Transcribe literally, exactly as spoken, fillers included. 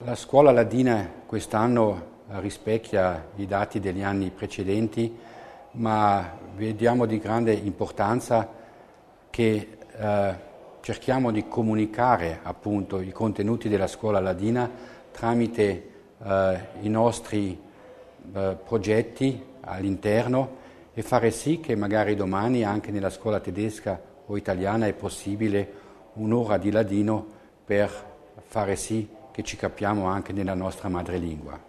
La scuola ladina quest'anno rispecchia i dati degli anni precedenti, ma vediamo di grande importanza che eh, cerchiamo di comunicare appunto i contenuti della scuola ladina tramite eh, i nostri eh, progetti all'interno e fare sì che magari domani anche nella scuola tedesca o italiana è possibile un'ora di ladino per fare sì che ci capiamo anche nella nostra madrelingua.